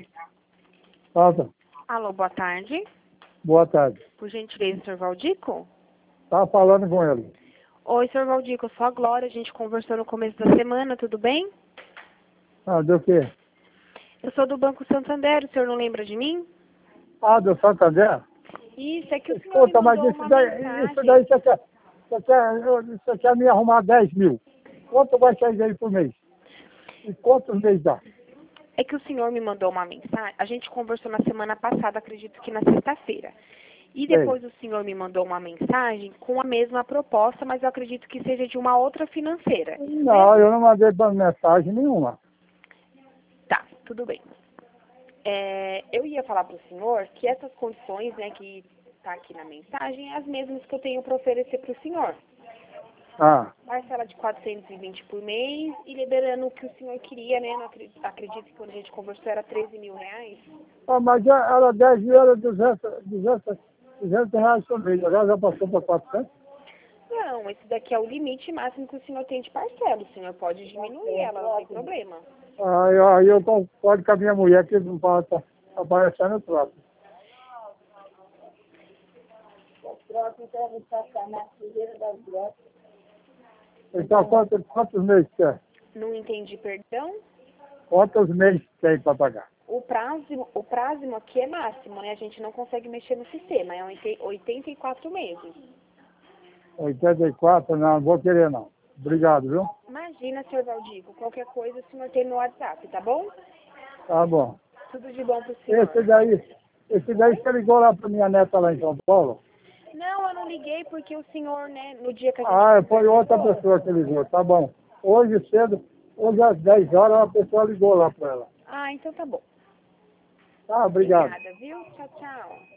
Passa. Alô, boa tarde. Boa tarde. Por gentileza, senhor Valdico? Tá falando com ele. Oi, senhor Valdico, eu sou a Glória, a gente conversou no começo da semana, tudo bem? Ah, do quê? Eu sou do Banco Santander, o senhor não lembra de mim? Ah, do Santander? Isso, é que o senhor Escuta, me mas mandou uma mensagem. isso daí você quer me arrumar 10 mil. Quanto vai sair daí por mês? E quantos meses dá? É que o senhor me mandou uma mensagem, a gente conversou na semana passada, acredito que na sexta-feira. E depois o senhor me mandou uma mensagem com a mesma proposta, mas eu acredito que seja de uma outra financeira. Não, eu não mandei mensagem nenhuma. Tá, tudo bem. Eu ia falar para o senhor que essas condições, né, que tá aqui na mensagem, é as mesmas que eu tenho para oferecer para o senhor. Ah, Parcela de 420 por mês e liberando o que o senhor queria, né? Não acredito que quando a gente conversou era 13 mil reais. mas era 10 mil, era 200 reais por mês. Agora já passou para 400. Não, esse daqui é o limite máximo que o senhor tem de parcela. O senhor pode diminuir ela, não tem problema. Aí eu concordo com a minha mulher que não passa aparecendo o troço. Então, quantos meses quer? Não entendi, perdão? Quantos meses tem para pagar? O prazo aqui é máximo, né? A gente não consegue mexer no sistema, é 84 meses. 84? Não vou querer não. Obrigado, viu? Imagina, senhor Valdico, qualquer coisa o senhor tem no WhatsApp, tá bom? Tá bom. Tudo de bom pro senhor. Esse daí você ligou lá para minha neta lá em São Paulo? Não, eu não liguei porque o senhor, né, no dia que a gente... Foi outra pessoa que ligou, tá bom. Hoje cedo, hoje às 10 horas, uma pessoa ligou lá para ela. Ah, então tá bom. Tá, obrigado. Obrigada, viu? Tchau, tchau.